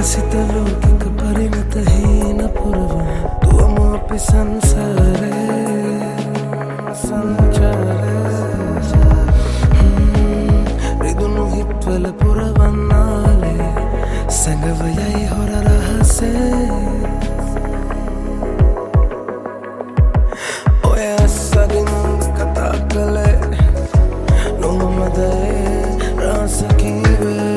විකසිත ලෝකික පරිණත හීන පුරවන දුවම අපි සංසාරේ රිදුණු හිත්වල පුරවන්නාලේ සැඟවයයි හොර රහසේ ඔය අස්සරින් කතා කළේ නොමමදේ රාස කීවේ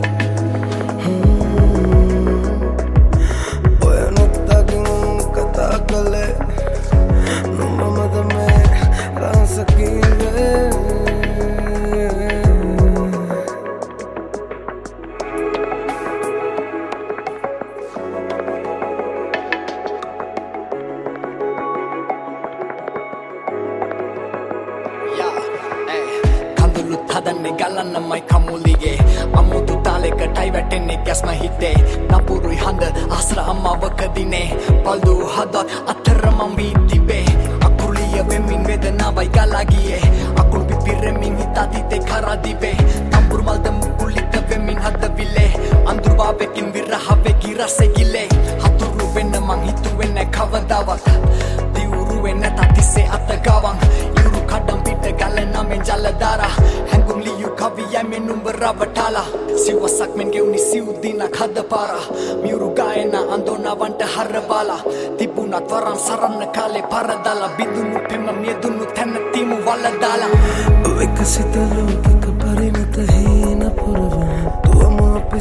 හදන්නේ ගලන්නමයි කමුලිගේ අමුතු තාලෙකටයි වැටෙන්නේ ගැස්ම හිතේ නපුරුයි හඳ ආසර අම්මවකදිනේ පල්දු හදත් අතර මම වී තිබේ අකුලිය වෙමින් වේදනාවයි ගලා ගියේ අකුල් පිපිරෙමින් හිත අතීතේ කරා දිවේ තම්බුරු මල්ද මුකුලික වෙමින් හදවිලේ අඳුරාවෙකින් විරහවේ ගිරසේ ගිලේ හතුරු වෙන්න මං හිතුවේ නැ කවදාවත් දිවුරු වෙන්න තතිසේ අත ගවන් ඉරු කඩම් පිට ගලන මෙන් ජලදාරා Kaviya me numbera batala siwasak men geuni siudina khadapara miuru gaena andona vanta harabala tibuna twaran saranna kale paradala bidunu pema medunu thanatimu waladala විකසිත ලෝකික පරිණත හීන පුරවන දුවම අපි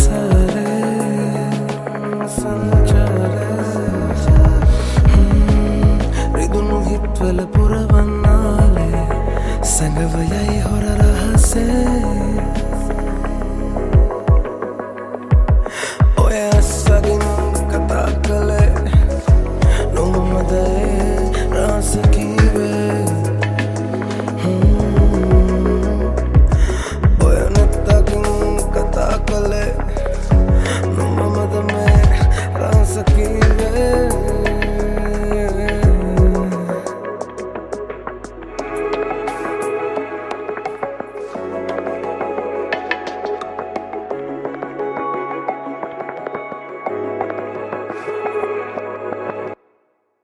සංසාරේ රිදුණු හිත්වල පුරවන්නාලේ සැඟවයයි හොර